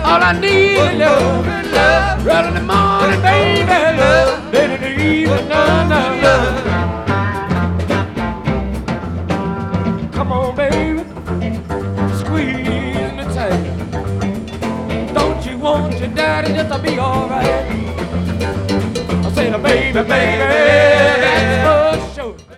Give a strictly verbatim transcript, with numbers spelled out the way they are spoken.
All I need is love, love, early in the morning, baby, love, late in the evening, no, no, love. Come on, baby, squeeze me tight. Don't you want your daddy just to be alright? I say, baby, baby,